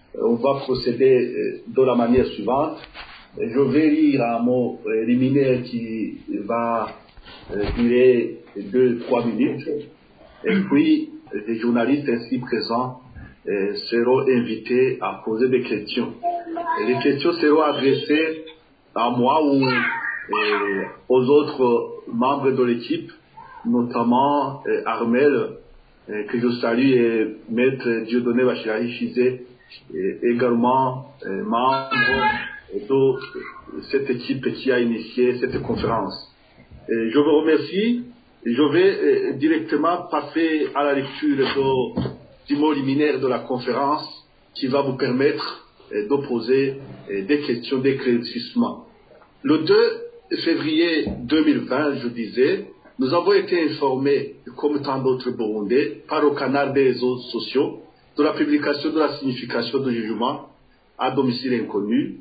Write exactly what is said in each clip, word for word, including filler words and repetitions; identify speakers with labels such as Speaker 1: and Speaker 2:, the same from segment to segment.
Speaker 1: on va procéder de la manière suivante. Je vais lire un mot liminaire qui va durer deux trois minutes. Et puis, les journalistes ainsi présents seront invités à poser des questions. Et les questions seront adressées à moi ou aux autres membres de l'équipe, notamment Armel, que je salue, et Maître Dieudonné Bachirari Chizé, également membre de cette équipe qui a initié cette conférence. Et je vous remercie. Je vais directement passer à la lecture de, du mot liminaire de la conférence qui va vous permettre de poser des questions d'éclaircissement. Le deux février deux mille vingt, je disais, nous avons été informés, comme tant d'autres Burundais, par le canal des réseaux sociaux, de la publication de la signification du jugement à domicile inconnu,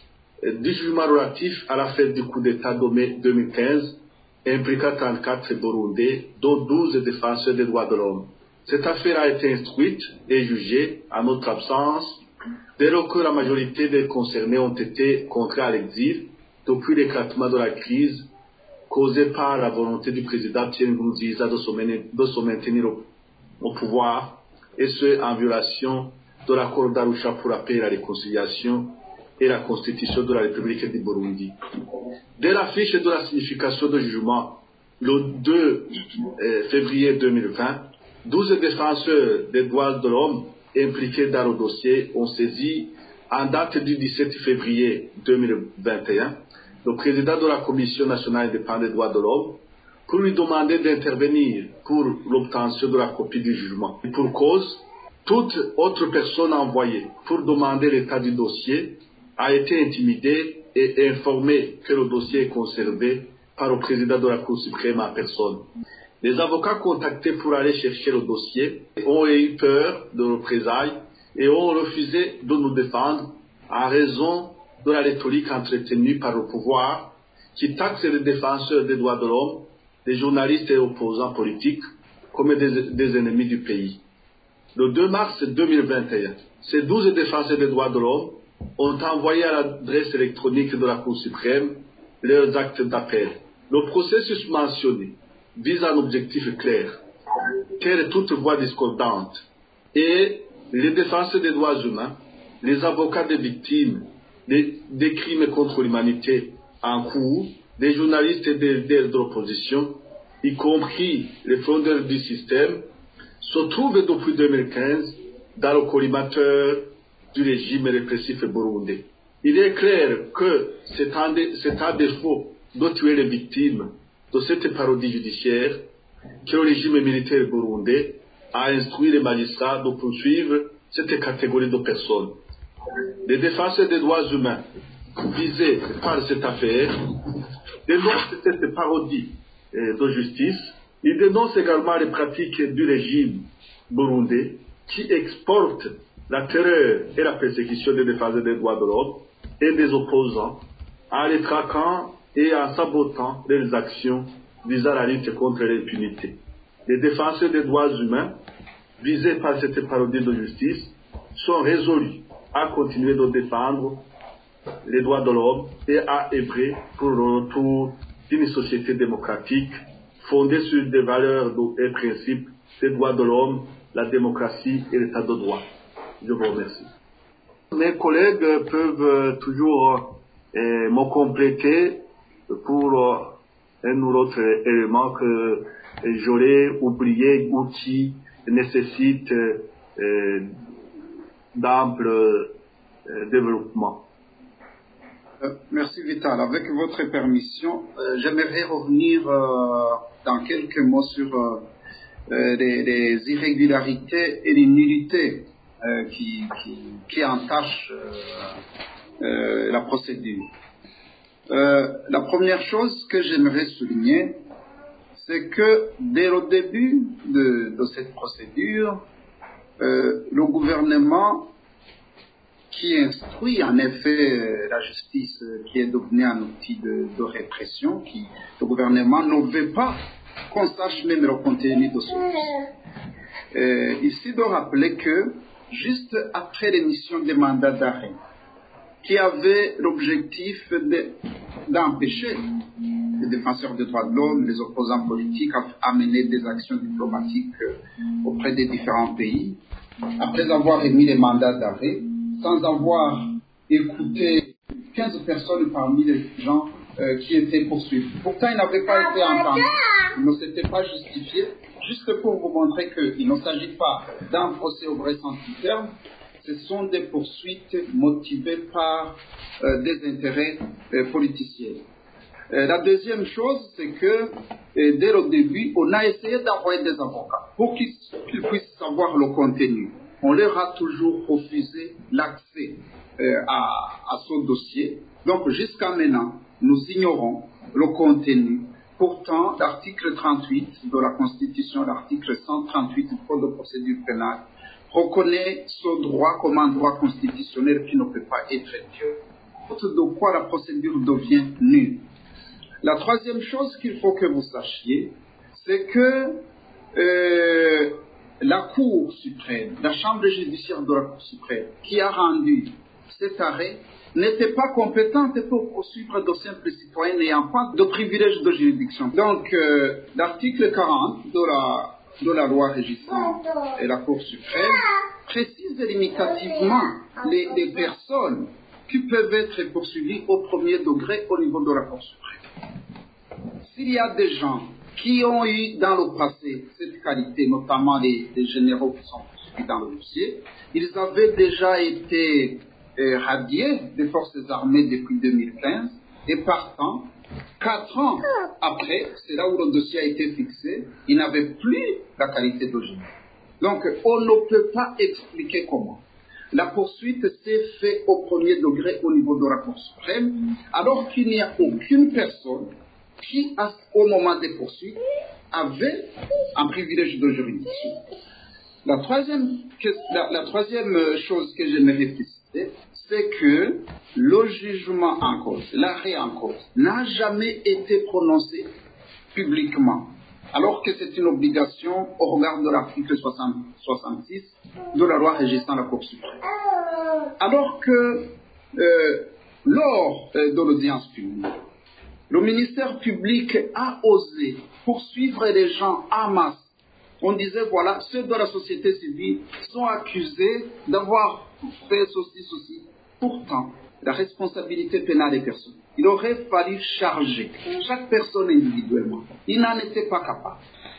Speaker 1: du jugement relatif à l'affaire du coup d'État de mai deux mille quinze, impliquant trente-quatre Burundais, dont douze défenseurs des droits de l'homme. Cette affaire a été instruite et jugée en notre absence, dès lors que la majorité des concernés ont été contraints à l'exil depuis l'éclatement de la crise causée par la volonté du président Pierre Nkurunziza de se maintenir au, au pouvoir, et ce en violation de l'accord d'Arusha pour la paix et la réconciliation et la constitution de la République du Burundi. Dès l'affiche de la signification du jugement, le deux février deux mille vingt, douze défenseurs des droits de l'homme impliqués dans le dossier ont saisi, en date du dix-sept février deux mille vingt et un, le président de la Commission nationale indépendante des droits de l'homme pour lui demander d'intervenir pour l'obtention de la copie du jugement. Et pour cause, toute autre personne envoyée pour demander l'état du dossier a été intimidée et informée que le dossier est conservé par le président de la Cour suprême en personne. Les avocats contactés pour aller chercher le dossier ont eu peur de représailles et ont refusé de nous défendre en raison de la rhétorique entretenue par le pouvoir qui taxe les défenseurs des droits de l'homme, les journalistes et opposants politiques comme des, des ennemis du pays. Le deux mars deux mille vingt et un, ces douze défenseurs des droits de l'homme ont envoyé à l'adresse électronique de la Cour suprême leurs actes d'appel. Le processus mentionné vise un objectif clair, taire toute voix discordante, et les défenseurs des droits humains, les avocats des victimes des, des crimes contre l'humanité en cours, des journalistes et des leaders de l'opposition, y compris les fondeurs du système, se trouvent depuis deux mille quinze dans le collimateur du régime répressif burundais. Il est clair que c'est un, dé, c'est un défaut de tuer les victimes de cette parodie judiciaire que le régime militaire burundais a instruit les magistrats de poursuivre cette catégorie de personnes. Les défenseurs des droits humains visés par cette affaire dénoncent cette parodie de justice. Ils dénoncent également les pratiques du régime burundais qui exporte la terreur et la persécution des défenseurs des droits de l'homme et des opposants en les traquant et en sabotant leurs actions visant la lutte contre l'impunité. Les défenseurs des droits humains visés par cette parodie de justice sont résolus à continuer de défendre les droits de l'homme et à œuvrer pour le retour d'une société démocratique fondée sur des valeurs et principes des droits de l'homme, la démocratie et l'état de droit. Je vous remercie. Mes collègues peuvent toujours euh, me compléter pour euh, un ou l'autre élément que euh, j'aurais oublié ou qui nécessite euh, d'ample euh, développement.
Speaker 2: Euh, merci Vital. Avec votre permission, euh, j'aimerais revenir euh, dans quelques mots sur euh, euh, les, les irrégularités et les nullités euh, qui, qui, qui entachent euh, euh, la procédure. Euh, la première chose que j'aimerais souligner, c'est que dès le début de, de cette procédure, euh, le gouvernement qui instruit en effet la justice qui est devenue un outil de, de répression, qui, le gouvernement ne veut pas qu'on sache même le contenu de ce dossier. Euh, ici de rappeler que juste après l'émission des mandats d'arrêt, qui avait l'objectif de, d'empêcher les défenseurs des droits de l'homme, les opposants politiques à mener des actions diplomatiques auprès des différents pays, après avoir émis les mandats d'arrêt, sans avoir écouté quinze personnes parmi les gens euh, qui étaient poursuivis. Pourtant, ils n'avaient pas été entendus, ils ne s'étaient pas justifiés, juste pour vous montrer qu'il ne s'agit pas d'un procès au vrai sens du terme, ce sont des poursuites motivées par euh, des intérêts euh, politiciens. Euh, la deuxième chose, c'est que euh, dès le début, on a essayé d'envoyer des avocats pour qu'ils, qu'ils puissent savoir le contenu. On leur a toujours refusé l'accès euh, à, à ce dossier. Donc jusqu'à maintenant, nous ignorons le contenu. Pourtant, l'article trente-huit de la Constitution, l'article cent trente-huit du Code de procédure pénale, reconnaît ce droit comme un droit constitutionnel qui ne peut pas être violé. Faute de quoi la procédure devient nulle. La troisième chose qu'il faut que vous sachiez, c'est que euh, la Cour suprême, la Chambre judiciaire de la Cour suprême, qui a rendu cet arrêt, n'était pas compétente pour poursuivre de simples citoyens n'ayant pas de privilège de juridiction. Donc, euh, l'article quarante de la, de la loi régissant et la Cour suprême précise limitativement les, les personnes qui peuvent être poursuivies au premier degré au niveau de la Cour suprême. S'il y a des gens qui ont eu dans le passé cette qualité, notamment les, les généraux qui sont poursuivis dans le dossier, ils avaient déjà été euh, radiés des forces armées depuis deux mille quinze et partant, quatre ans après, c'est là où le dossier a été fixé, ils n'avaient plus la qualité de général. Donc, on ne peut pas expliquer comment. La poursuite s'est faite au premier degré au niveau de la Cour suprême, alors qu'il n'y a aucune personne qui, au moment des poursuites, avait un privilège de juridiction. La troisième, la, la troisième chose que j'aimerais préciser, c'est que le jugement en cause, l'arrêt en cause, n'a jamais été prononcé publiquement, alors que c'est une obligation au regard de l'article soixante-six de la loi régissant la Cour suprême. Alors que euh, lors euh, de l'audience publique, le ministère public a osé poursuivre les gens en masse. On disait, voilà, ceux de la société civile sont accusés d'avoir fait ceci, ceci. Pourtant, la responsabilité pénale est personnelle. Il aurait fallu charger chaque personne individuellement. Il n'en était pas capable.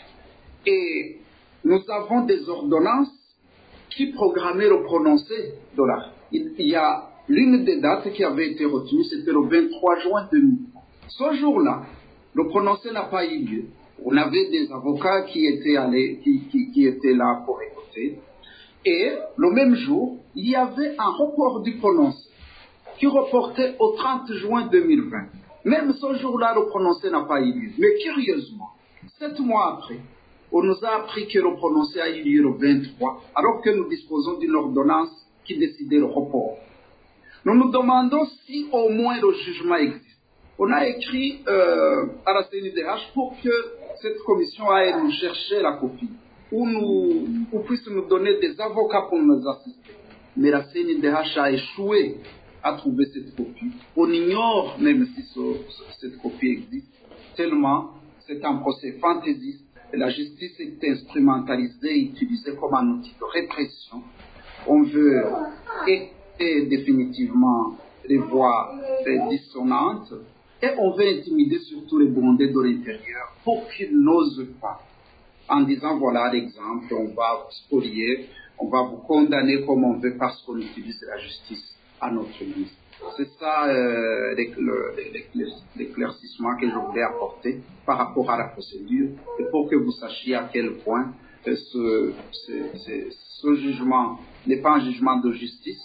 Speaker 2: Et nous avons des ordonnances qui programmaient le prononcé de l'arrêt. Il y a l'une des dates qui avait été retenue, c'était le vingt-trois juin deux mille. Ce jour-là, le prononcé n'a pas eu lieu. On avait des avocats qui étaient, allés, qui, qui, qui étaient là pour écouter. Et le même jour, il y avait un report du prononcé qui reportait au trente juin deux mille vingt. Même ce jour-là, le prononcé n'a pas eu lieu. Mais curieusement, sept mois après, on nous a appris que le prononcé a eu lieu le vingt-trois, alors que nous disposons d'une ordonnance qui décidait le report. Nous nous demandons si au moins le jugement existe. On a écrit euh, à la C N I D H pour que cette commission aille nous chercher la copie, ou, nous, ou puisse nous donner des avocats pour nous assister. Mais la C N I D H a échoué à trouver cette copie. On ignore même si ce, cette copie existe, tellement c'est un procès fantaisiste. Et la justice est instrumentalisée, utilisée comme un outil de répression. On veut écouter définitivement les voix dissonantes et on veut intimider surtout les Burundais de l'intérieur pour qu'ils n'osent pas. En disant, voilà l'exemple, on va vous spolier, on va vous condamner comme on veut parce qu'on utilise la justice à notre guise. C'est ça euh, l'éclaircissement que je voulais apporter par rapport à la procédure et pour que vous sachiez à quel point euh, ce, ce, ce, ce jugement n'est pas un jugement de justice.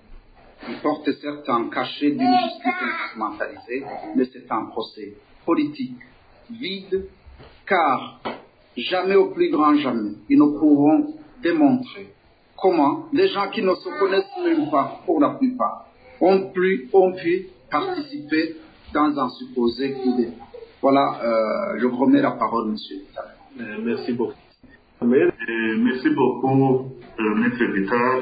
Speaker 2: Il porte certes un cachet d'une justice instrumentalisée, mais c'est un procès politique, vide, car jamais au plus grand jamais, ils ne pourront démontrer comment les gens qui ne se connaissent même pas, pour la plupart, ont pu, ont pu participer dans un supposé coup d'État. Voilà, euh, je vous remets la parole, monsieur.
Speaker 1: Euh, merci beaucoup.
Speaker 3: Euh, merci beaucoup, euh, maître Vital.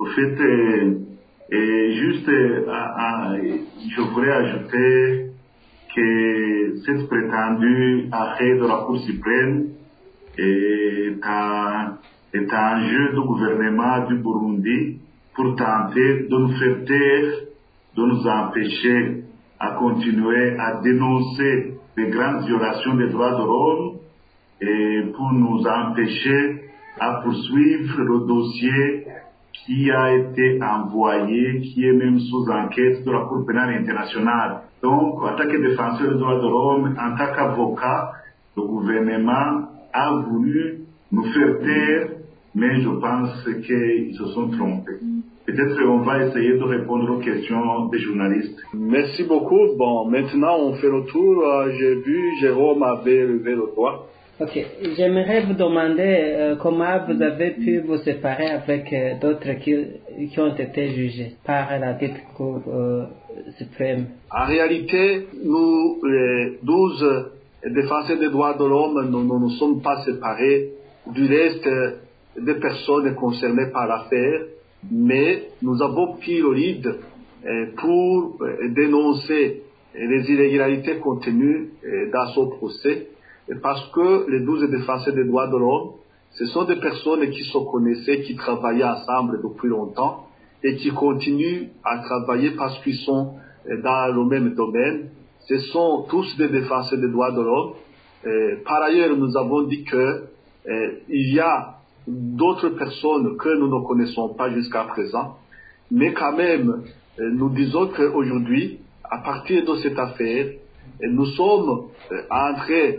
Speaker 1: Au fait, euh, et juste, euh, à, à, je voudrais ajouter que cette prétendue arrêt de la Cour suprême est un, est un jeu du gouvernement du Burundi pour tenter de nous faire taire, de nous empêcher à continuer à dénoncer les grandes violations des droits de l'homme et pour nous empêcher à poursuivre le dossier qui a été envoyé, qui est même sous enquête de la Cour pénale internationale. Donc, en tant que défenseur des droits de l'homme, en tant qu'avocat, le gouvernement a voulu nous faire taire, mais je pense qu'ils se sont trompés. Peut-être qu'on va essayer de répondre aux questions des journalistes.
Speaker 3: Merci beaucoup. Bon, maintenant on fait le tour. J'ai vu Jérôme avait levé le doigt.
Speaker 4: Ok, j'aimerais vous demander euh, comment vous avez pu vous séparer avec euh, d'autres qui, qui ont été jugés par la dite Cour euh, suprême.
Speaker 3: En réalité, nous, les douze défenseurs des droits de l'homme, nous ne nous sommes pas séparés du reste des personnes concernées par l'affaire, mais nous avons pris le lead euh, pour euh, dénoncer les irrégularités contenues euh, dans ce procès. Parce que les douze défenseurs des droits de l'homme, ce sont des personnes qui se connaissaient, qui travaillaient ensemble depuis longtemps et qui continuent à travailler parce qu'ils sont dans le même domaine. Ce sont tous des défenseurs des droits de l'homme. Par ailleurs, nous avons dit que eh, il y a d'autres personnes que nous ne connaissons pas jusqu'à présent, mais quand même, eh, nous disons qu'aujourd'hui, à partir de cette affaire, eh, nous sommes eh, en train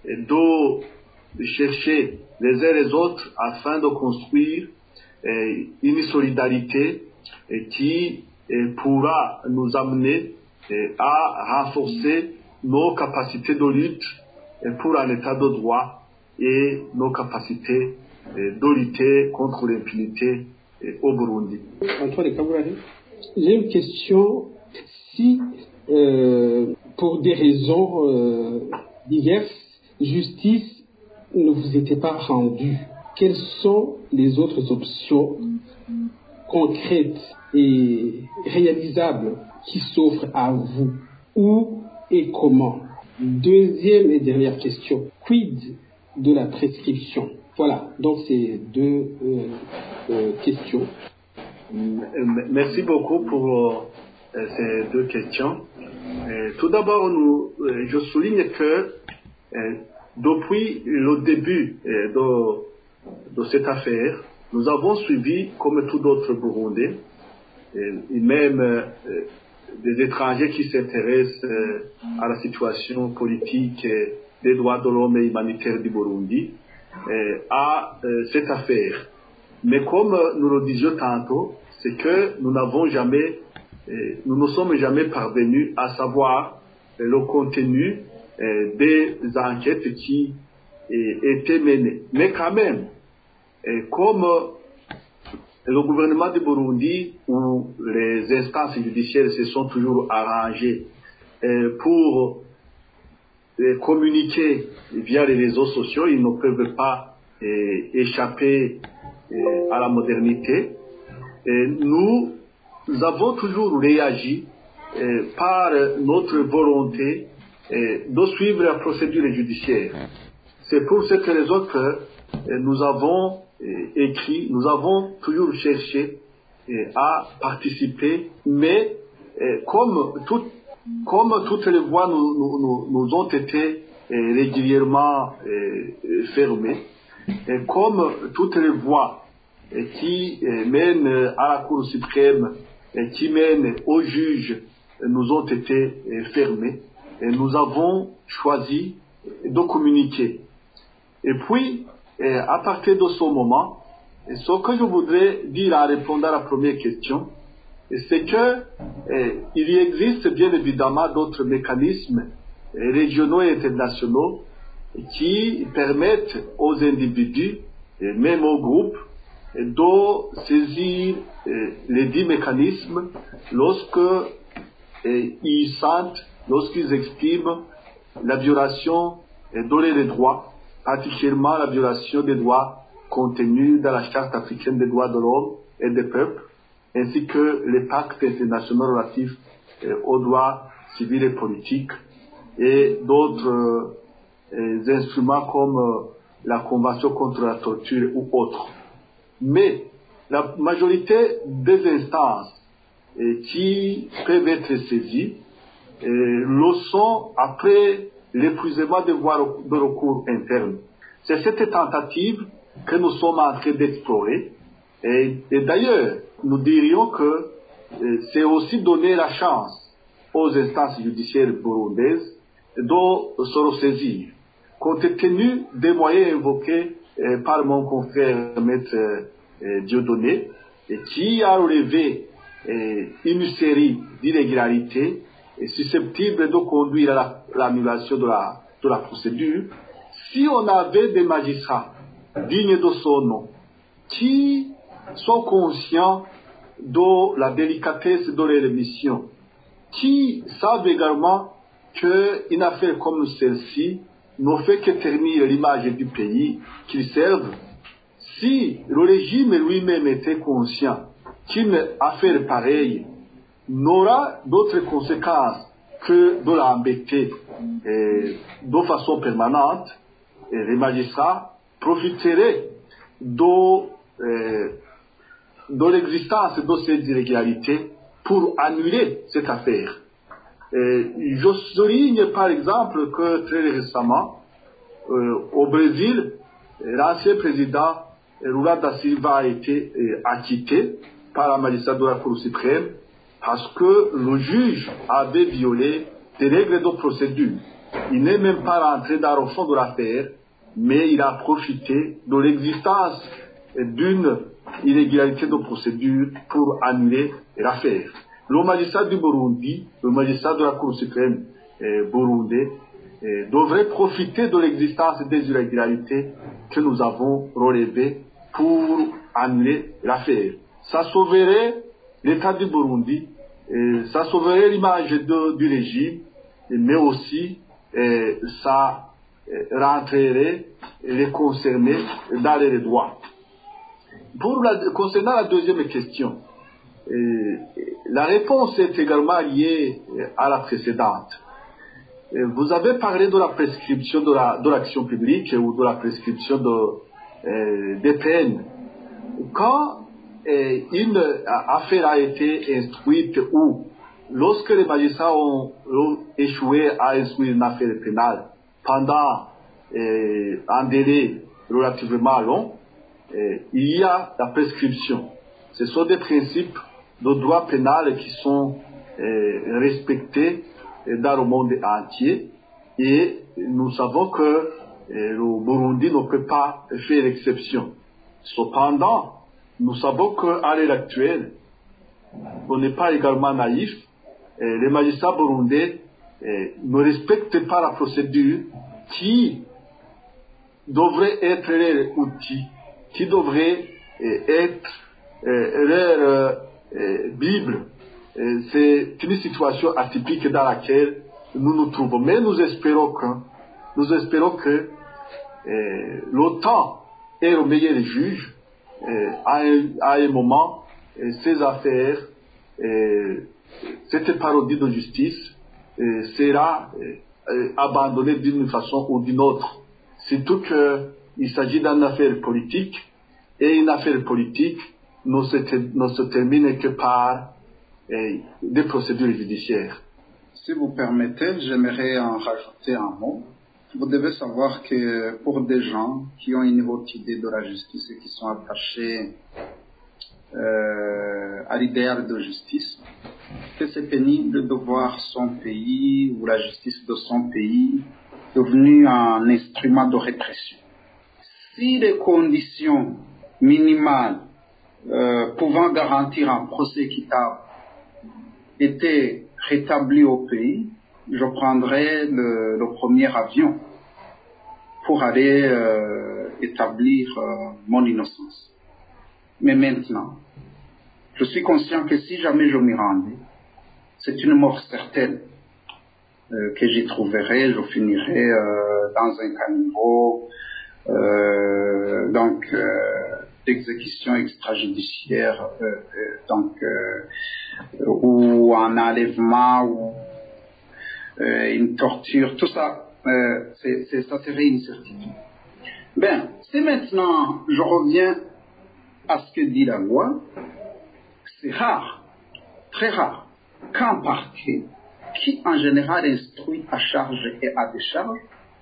Speaker 3: de chercher les uns les autres afin de construire eh, une solidarité eh, qui eh, pourra nous amener eh, à renforcer nos capacités de lutte eh, pour un état de droit et nos capacités eh, de lutter contre l'impunité eh, au Burundi.
Speaker 5: Antoine Kabourari, j'ai une question. Si euh, pour des raisons euh, diverses, justice ne vous était pas rendue, quelles sont les autres options concrètes et réalisables qui s'offrent à vous? Où et comment? Deuxième et dernière question, quid de la prescription? Voilà, donc c'est deux euh, euh, questions.
Speaker 3: Merci beaucoup pour euh, ces deux questions. Euh, tout d'abord, nous, euh, je souligne que euh, depuis le début euh, de, de cette affaire, nous avons suivi, comme tous d'autres Burundais, euh, et même euh, des étrangers qui s'intéressent euh, à la situation politique euh, des droits de l'homme et humanitaire du Burundi, euh, à euh, cette affaire. Mais comme nous le disions tantôt, c'est que nous n'avons jamais, euh, nous ne sommes jamais parvenus à savoir euh, le contenu euh, des enquêtes qui euh, étaient menées. Mais quand même, euh, comme le gouvernement du Burundi ou les instances judiciaires se sont toujours arrangées euh, pour euh, communiquer via les réseaux sociaux, ils ne peuvent pas euh, échapper euh, à la modernité. Et nous, nous avons toujours réagi euh, par notre volonté euh, de suivre la procédure judiciaire. C'est pour cette raison que euh, nous avons euh, écrit, nous avons toujours cherché euh, à participer, mais euh, comme, tout, comme toutes les voies nous, nous, nous ont été euh, régulièrement euh, fermées, et comme toutes les voies qui mènent à la Cour suprême, qui mènent aux juges, nous ont été fermées. Et nous avons choisi de communiquer. Et puis, à partir de ce moment, ce que je voudrais dire en répondant à la première question, c'est que il existe bien évidemment d'autres mécanismes régionaux et internationaux qui permettent aux individus, et même aux groupes, de saisir euh, les dix mécanismes lorsque euh, ils sentent, lorsqu'ils expriment la violation euh, de leurs droits, particulièrement la violation des droits contenus dans la Charte africaine des droits de l'homme et des peuples,
Speaker 1: ainsi que les pactes internationaux relatifs euh, aux droits civils et politiques et d'autres euh, instruments comme euh, la Convention contre la torture ou autres. Mais la majorité des instances euh, qui peuvent être saisies euh, le sont après l'épuisement des voies de recours internes. C'est cette tentative que nous sommes en train d'explorer. Et, et d'ailleurs, nous dirions que euh, c'est aussi donner la chance aux instances judiciaires burundaises de se ressaisir. Compte tenu des moyens évoqués euh, par mon confrère Maître euh, Dieudonné, et qui a relevé euh, une série d'irrégularités susceptibles de conduire à l'annulation de la, de la procédure, si on avait des magistrats dignes de son nom, qui sont conscients de la délicatesse de leur mission, qui savent également qu'une affaire comme celle-ci ne fait que ternir l'image du pays qu'ils servent, si le régime lui-même était conscient qu'une affaire pareille n'aura d'autres conséquences que de l'embêter eh, de façon permanente, et les magistrats profiteraient de, eh, de l'existence de ces irrégularités pour annuler cette affaire. Et je souligne par exemple que très récemment, euh, au Brésil, l'ancien président Lula da Silva a été euh, acquitté par la magistrat de la Cour suprême parce que le juge avait violé des règles de procédure. Il n'est même pas rentré dans le fond de l'affaire, mais il a profité de l'existence d'une irrégularité de procédure pour annuler l'affaire. Le magistrat du Burundi, le magistrat de la Cour suprême eh, burundais, eh, devrait profiter de l'existence des irrégularités que nous avons relevées pour annuler l'affaire. Ça sauverait l'État du Burundi, et ça sauverait l'image de, du régime, mais aussi eh, ça eh, rentrerait les concernés dans les droits. Pour la, concernant la deuxième question, euh, la réponse est également liée à la précédente. Euh, vous avez parlé de la prescription de, la, de l'action publique ou de la prescription de, euh, des peines. Quand euh, une affaire a été instruite ou lorsque les magistrats ont, ont échoué à instruire une affaire pénale pendant euh, un délai relativement long, euh, il y a la prescription. Ce sont des principes de droit pénal qui sont euh, respectés dans le monde entier et nous savons que euh, le Burundi ne peut pas faire exception. Cependant, nous savons qu'à l'heure actuelle, on n'est pas également naïf. Et les magistrats burundais euh, ne respectent pas la procédure qui devrait être leur outil, qui devrait euh, être euh, leur euh, Bible. Euh, c'est une situation atypique dans laquelle nous nous trouvons. Mais nous espérons que, nous espérons que euh, le temps est le meilleur juge. Euh, à, un, à un moment, euh, ces affaires, euh, cette parodie de justice euh, sera euh, abandonnée d'une façon ou d'une autre. Surtout qu'il s'agit d'une affaire politique et une affaire politique ne se, ne se termine que par euh, des procédures judiciaires.
Speaker 2: Si vous permettez, j'aimerais en rajouter un mot. Vous devez savoir que pour des gens qui ont une haute idée de la justice et qui sont attachés euh, à l'idéal de justice, que c'est pénible de voir son pays ou la justice de son pays devenu un instrument de répression. Si les conditions minimales euh, pouvant garantir un procès équitable étaient rétablies au pays, je prendrais le, le premier avion pour aller euh, établir euh, mon innocence. Mais maintenant, je suis conscient que si jamais je m'y rendais, c'est une mort certaine euh, que j'y trouverais, je finirais euh, dans un caniveau, euh, donc euh, d'exécution extrajudiciaire, euh, euh, donc, euh, ou un enlèvement, ou euh, une torture, tout ça, euh, c'est, c'est, ça serait une certitude. Ben, si maintenant je reviens à ce que dit la loi, c'est rare, très rare, qu'un parquet, qui en général instruit à charge et à décharge,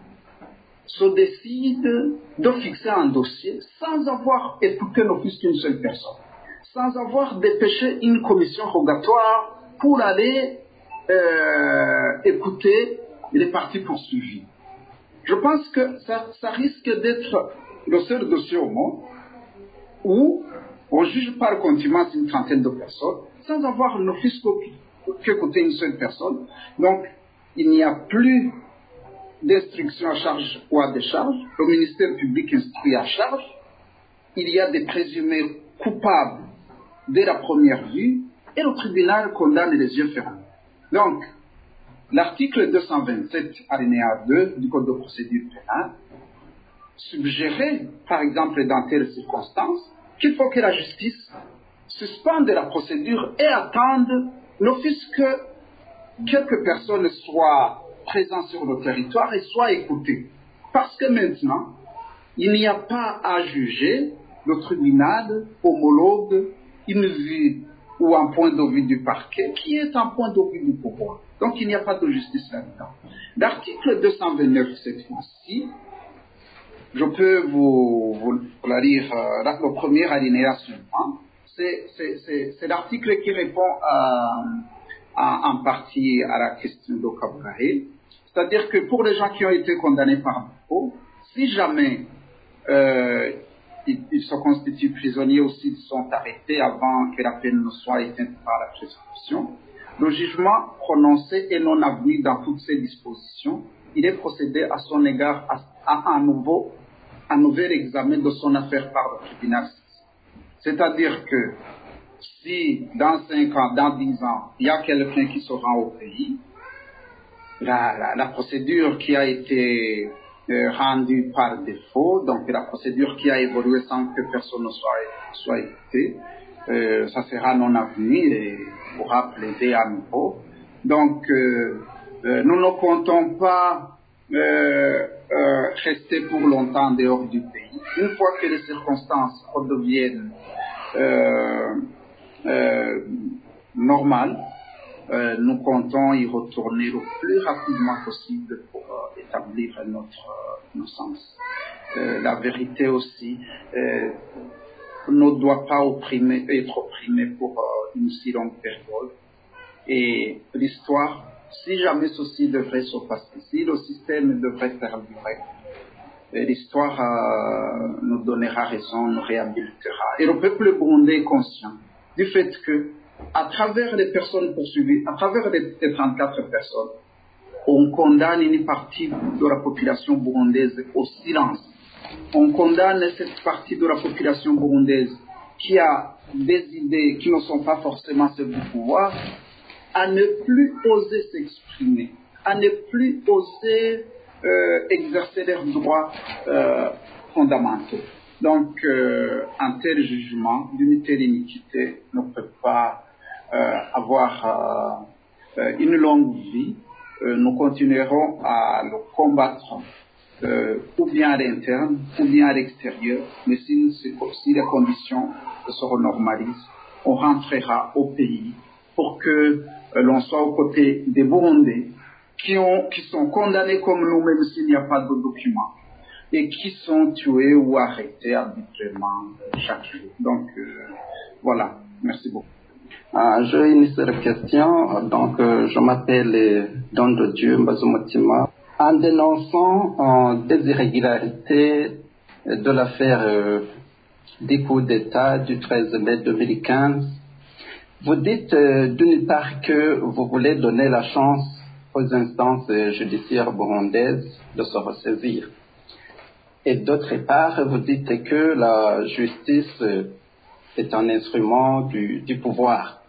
Speaker 2: se décide de fixer un dossier sans avoir écouté l'office d'une seule personne, sans avoir dépêché une commission rogatoire pour aller euh, écouter les parties poursuivies. Je pense que ça, ça risque d'être le seul dossier au monde où on juge par contumace une trentaine de personnes sans avoir l'office qu'écouter une seule personne. Donc, il n'y a plus d'instruction à charge ou à décharge. Le ministère public instruit à charge. Il y a des présumés coupables dès la première vue et le tribunal condamne les yeux fermés. Donc, l'article deux cent vingt-sept, alinéa deux du Code de procédure pénale suggérait, par exemple, dans telles circonstances, qu'il faut que la justice suspende la procédure et attende l'office que quelques personnes soient présentes sur le territoire et soient écoutées. Parce que maintenant, il n'y a pas à juger, le tribunal homologue une vue ou un point de vue du parquet qui est un point de vue du pouvoir. Donc il n'y a pas de justice là-dedans. L'article deux cent vingt-neuf, cette fois-ci, je peux vous, vous, vous la lire, euh, le premier alinéa suivant. C'est, c'est, c'est, c'est l'article qui répond à, à, en partie à la question de Kaboulaye. C'est-à-dire que pour les gens qui ont été condamnés par défaut, si jamais euh, ils, ils se constituent prisonniers ou s'ils sont arrêtés avant que la peine ne soit éteinte par la prescription, le jugement prononcé et non avoué dans toutes ces dispositions, il est procédé à son égard à, à un nouveau, un nouvel examen de son affaire par le tribunal. C'est-à-dire que si dans cinq ans, dans dix ans, il y a quelqu'un qui se rend au pays, la, la, la procédure qui a été euh, rendue par défaut, donc la procédure qui a évolué sans que personne ne soit, soit écouté, euh, ça sera non avenu et pourra plaider à nouveau. Donc, euh, euh, nous ne comptons pas euh, euh, rester pour longtemps dehors du pays. Une fois que les circonstances redeviennent euh, euh, normales, euh, nous comptons y retourner le plus rapidement possible pour euh, établir notre euh, innocence. Euh, la vérité aussi euh, ne doit pas opprimer, être opprimée pour euh, une si longue période. Et l'histoire, si jamais ceci devrait se passer, si le système devrait perdurer, l'histoire euh, nous donnera raison, nous réhabilitera. Et le peuple burundais est conscient du fait que, à travers les personnes poursuivies, à travers les, les trente-quatre personnes, on condamne une partie de la population burundaise au silence. On condamne cette partie de la population burundaise qui a des idées qui ne sont pas forcément celles du pouvoir, à ne plus oser s'exprimer, à ne plus oser euh, exercer leurs droits euh, fondamentaux. Donc, euh, un tel jugement d'une telle iniquité ne peut pas euh, avoir euh, une longue vie. Euh, nous continuerons à le combattre, euh, ou bien à l'interne, ou bien à l'extérieur, mais si, si les conditions se renormalisent, on rentrera au pays pour que euh, l'on soit aux côtés des Burundais qui, ont, qui sont condamnés comme nous, même s'il n'y a pas de documents, et qui sont tués ou arrêtés arbitrairement euh, chaque jour. Donc, euh, voilà. Merci beaucoup.
Speaker 6: Euh, J'ai une seule question. Donc, euh, je m'appelle euh, Don de Dieu Mbazumotima. En dénonçant euh, des irrégularités de l'affaire euh, des coups d'État du treize mai deux mille quinze, vous dites euh, d'une part que vous voulez donner la chance aux instances euh, judiciaires burundaises de se ressaisir. Et d'autre part, vous dites que la justice euh, est un instrument du, du pouvoir.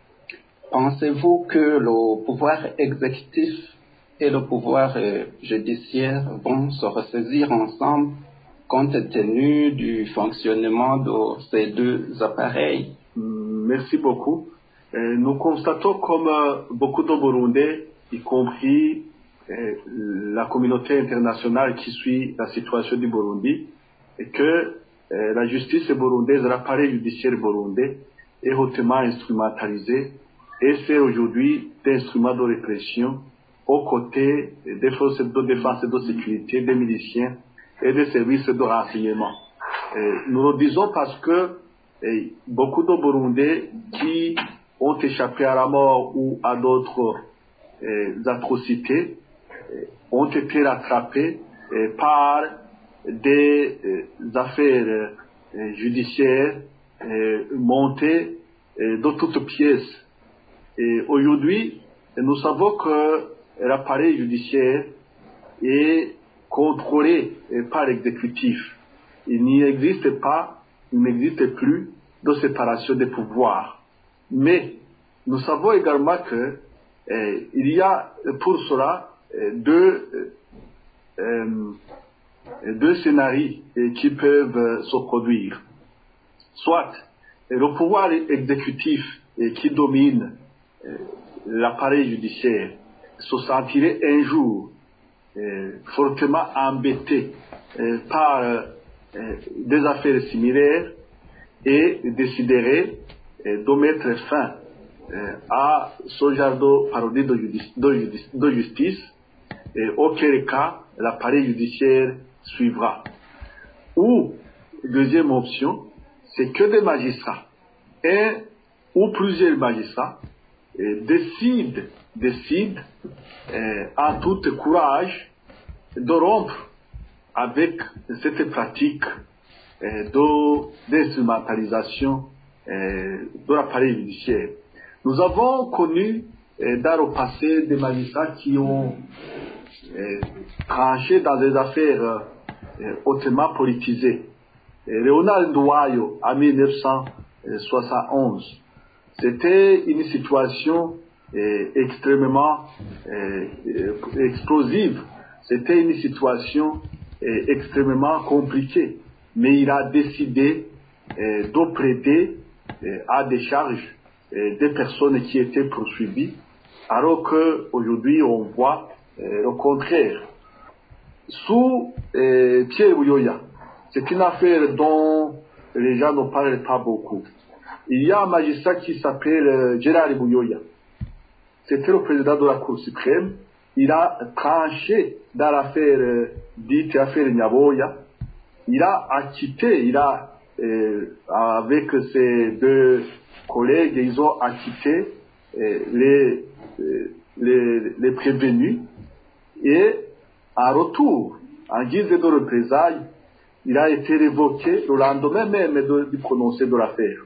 Speaker 6: Pensez-vous que le pouvoir exécutif et le pouvoir euh, judiciaire vont se ressaisir ensemble compte tenu du fonctionnement de ces deux appareils.
Speaker 3: Merci beaucoup. Euh, nous constatons comme euh, beaucoup de Burundais, y compris euh, la communauté internationale qui suit la situation du Burundi, et que euh, la justice burundaise, l'appareil judiciaire burundais est hautement instrumentalisé et c'est aujourd'hui d'instruments de répression aux côtés des forces de défense et de sécurité, des miliciens et des services de renseignement. Et nous le disons parce que et beaucoup de Burundais qui ont échappé à la mort ou à d'autres euh, atrocités euh, ont été rattrapés euh, par des euh, affaires euh, judiciaires euh, montées euh, de toutes pièces. Et aujourd'hui, nous savons que l'appareil judiciaire est contrôlé euh, par l'exécutif. Il n'y existe pas il n'existe plus de séparation des pouvoirs. Mais nous savons également que eh, il y a pour cela eh, deux, eh, deux scénarios eh, qui peuvent eh, se produire. Soit eh, le pouvoir exécutif eh, qui domine eh, l'appareil judiciaire se sentirait un jour eh, fortement embêté eh, par euh, des affaires similaires et déciderait euh, de mettre fin euh, à ce genre de parodie de, judici de, judici de justice, et auquel cas l'appareil judiciaire suivra. Ou, deuxième option, c'est que des magistrats, un ou plusieurs magistrats, euh, décident, décident euh, en tout courage de rompre avec cette pratique euh, d'instrumentalisation euh, de l'appareil judiciaire. Nous avons connu euh, dans le passé des magistrats qui ont euh, tranché dans des affaires euh, hautement politisées. Et Léonard Ndouayo, en mille neuf cent soixante et onze, c'était une situation euh, extrêmement euh, explosive. C'était une situation est extrêmement compliqué, mais il a décidé euh, de prêter euh, à des charges euh, des personnes qui étaient poursuivies, alors qu'aujourd'hui on voit euh, le contraire. Sous euh, Pierre Buyoya, c'est une affaire dont les gens ne parlent pas beaucoup. Il y a un magistrat qui s'appelle euh, Gérard Buyoya. C'était le président de la Cour suprême. Il a tranché dans l'affaire euh, dite affaire Nyaboya. Il a acquitté, il a, euh, avec ses deux collègues, ils ont acquitté euh, les, euh, les, les prévenus. Et en retour, en guise de représailles, il a été révoqué le lendemain même de, du prononcé de l'affaire.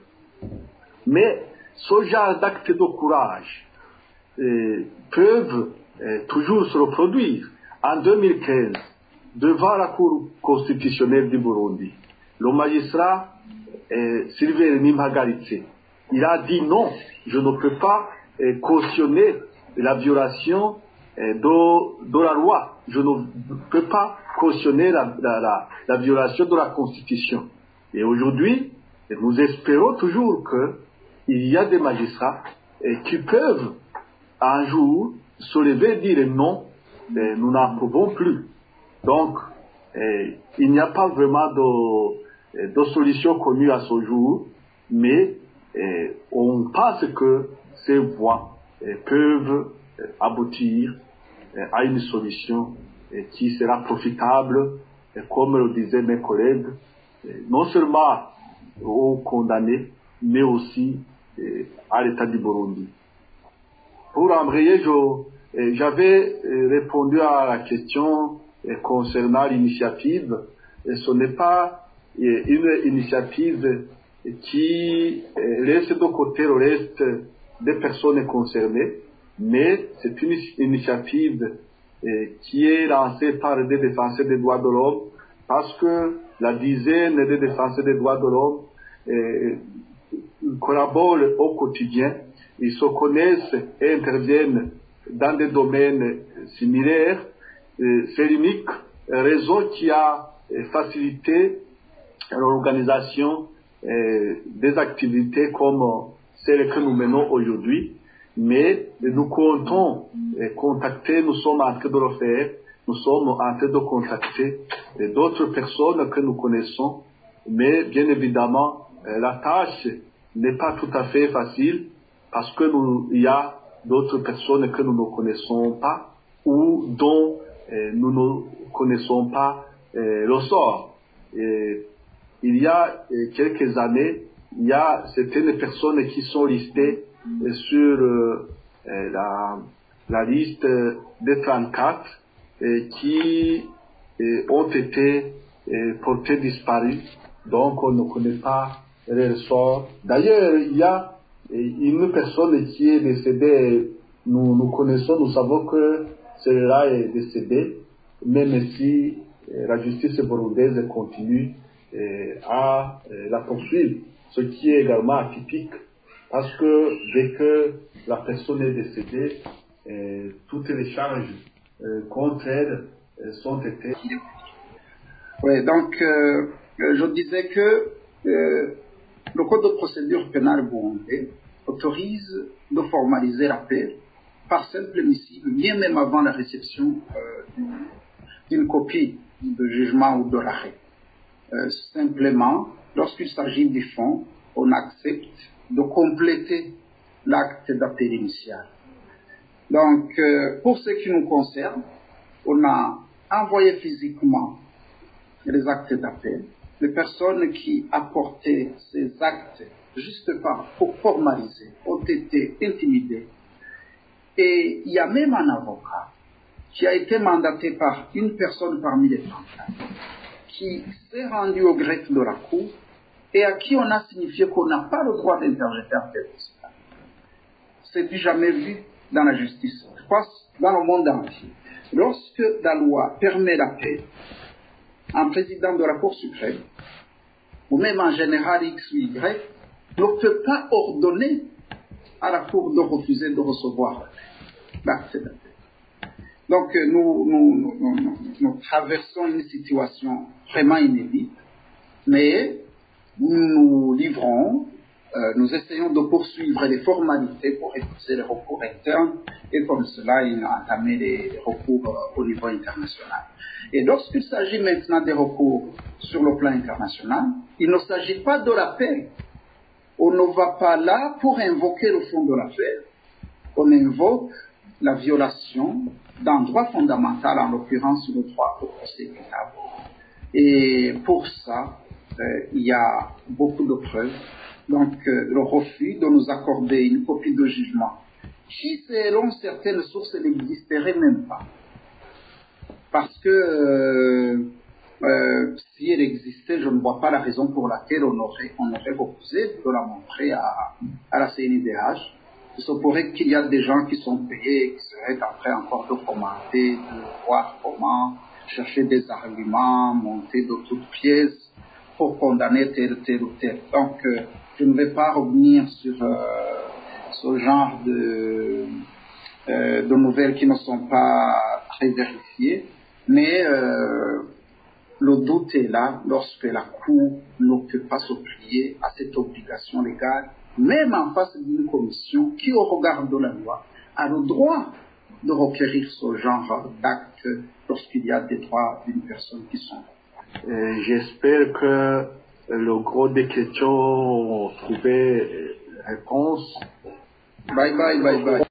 Speaker 3: Mais ce genre d'actes de courage euh, peuvent Euh, toujours se reproduire. En deux mille quinze, devant la Cour constitutionnelle du Burundi, le magistrat euh, Sylvain Nimpagaritse, il a dit non, je ne peux pas euh, cautionner la violation euh, de, de la loi, je ne peux pas cautionner la, la, la, la violation de la Constitution. Et aujourd'hui, nous espérons toujours qu'il y a des magistrats euh, qui peuvent un jour se lever et dire non, eh, nous n'approuvons plus. Donc, eh, il n'y a pas vraiment de, de solution connue à ce jour, mais eh, on pense que ces voies eh, peuvent eh, aboutir eh, à une solution eh, qui sera profitable, eh, comme le disaient mes collègues, eh, non seulement aux condamnés, mais aussi eh, à l'État du Burundi. Pour embrayer, je, j'avais répondu à la question concernant l'initiative. Et ce n'est pas une initiative qui laisse de côté le reste des personnes concernées, mais c'est une initiative qui est lancée par des défenseurs des droits de l'homme, parce que la dizaine des défenseurs des droits de l'homme collaborent au quotidien. Ils se connaissent et interviennent dans des domaines similaires. C'est l'unique raison qui a
Speaker 1: euh, faciliter l'organisation euh, des activités comme celles que nous menons aujourd'hui, mais nous comptons euh, contacter, nous sommes en train de le faire, nous sommes en train de contacter euh, d'autres personnes que nous connaissons, mais bien évidemment, euh, la tâche n'est pas tout à fait facile parce que nous, il y a d'autres personnes que nous ne connaissons pas ou dont euh, nous ne connaissons pas euh, le sort. Et il y a euh, quelques années, il y a certaines personnes qui sont listées euh, sur euh, euh, la, la liste des trente-quatre euh, qui euh, ont été euh, portées disparues. Donc on ne connaît pas leur sort. D'ailleurs, il y a une personne qui est décédée, nous, nous connaissons, nous savons que celle-là est décédée, même si euh, la justice burundaise continue euh, à euh, la poursuivre, ce qui est également atypique, parce que dès que la personne est décédée, euh, toutes les charges euh, contre elle euh, sont été...
Speaker 2: Oui, donc euh, je disais que euh, le Code de procédure pénale burundais autorise de formaliser l'appel par simple missive, bien même avant la réception euh, d'une copie de jugement ou de l'arrêt. Euh, simplement, lorsqu'il s'agit du fond, on accepte de compléter l'acte d'appel initial. Donc, euh, pour ce qui nous concerne, on a envoyé physiquement les actes d'appel. Les personnes qui apportaient ces actes juste pas pour formaliser ont été intimidées. Et il y a même un avocat qui a été mandaté par une personne parmi les trente-quatre qui s'est rendu au greffe de la cour et à qui on a signifié qu'on n'a pas le droit d'interjeter un appel. C'est du jamais vu dans la justice, je pense, dans le monde entier. Lorsque la loi permet l'appel, un président de la Cour suprême, ou même un général X ou Y, ne peut pas ordonner à la Cour de refuser de recevoir l'acte d'appel. Donc nous, nous, nous, nous, nous traversons une situation vraiment inédite, mais nous livrons, euh, nous essayons de poursuivre les formalités pour épouser les recours internes et comme cela, il a entamé les, les recours euh, au niveau international. Et lorsqu'il s'agit maintenant des recours sur le plan international, il ne s'agit pas de l'appel. On ne va pas là pour invoquer le fond de l'affaire. On invoque la violation d'un droit fondamental, en l'occurrence le droit au procès équitable. Et pour ça, euh, il y a beaucoup de preuves. Donc, euh, le refus de nous accorder une copie de jugement, qui, selon certaines sources, n'existerait même pas. Parce que euh, euh, si elle existait, je ne vois pas la raison pour laquelle on aurait, on aurait refusé de la montrer à, à la C N I D H. Il se pourrait qu'il y a des gens qui sont payés et qui seraient en train encore de commenter, de voir comment chercher des arguments, monter de toutes pièces pour condamner tel, tel ou tel. Donc, euh, je ne vais pas revenir sur euh, ce genre de, euh, de nouvelles qui ne sont pas très vérifiées, mais euh, le doute est là lorsque la Cour ne peut pas se plier à cette obligation légale, même en face d'une commission qui, au regard de la loi, a le droit de requérir ce genre d'actes lorsqu'il y a des droits d'une personne qui sont.
Speaker 1: Euh, J'espère que le gros des questions ont trouvé réponse.
Speaker 2: Bye bye, bye bye.